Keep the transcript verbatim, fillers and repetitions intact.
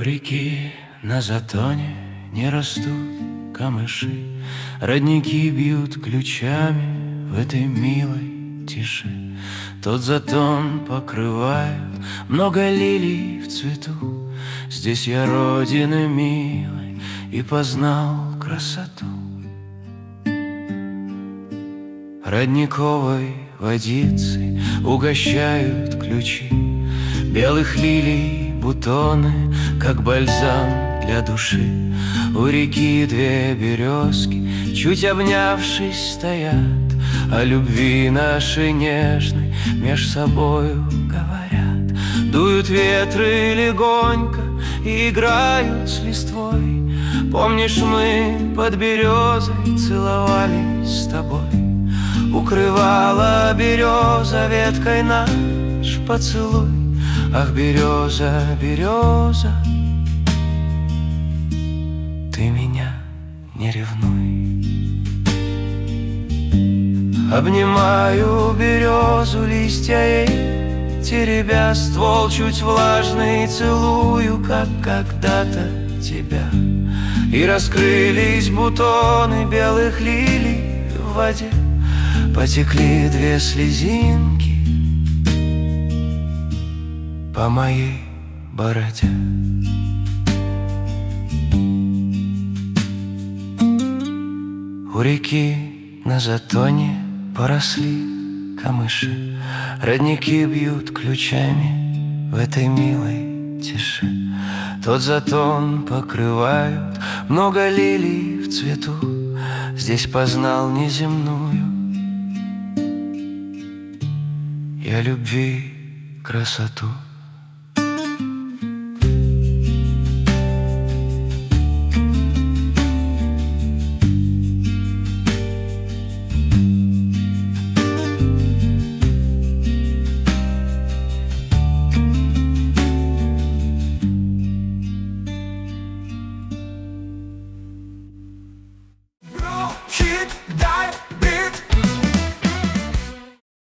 реки на затоне не растут камыши, родники бьют ключами в этой милой тиши. Тот затон покрывают много лилий в цвету. Здесь я родины милой и познал красоту. Родниковой водицей угощают ключи, белых лилий бутоны, как бальзам для души. У реки две березки, чуть обнявшись, стоят, о любви нашей нежной меж собою говорят. Дуют ветры легонько и играют с листвой. Помнишь, мы под березой целовались с тобой? Укрывала береза веткой наш поцелуй. Ах, береза, береза, ты меня не ревнуй. Обнимаю березу, листья ей теребя, ствол чуть влажный целую, как когда-то тебя. И раскрылись бутоны белых лилий в воде, потекли две слезинки по моей бороде. У реки на затоне поросли камыши, родники бьют ключами в этой милой тиши. Тот затон покрывают много лилий в цвету. Здесь познал неземную я любви красоту.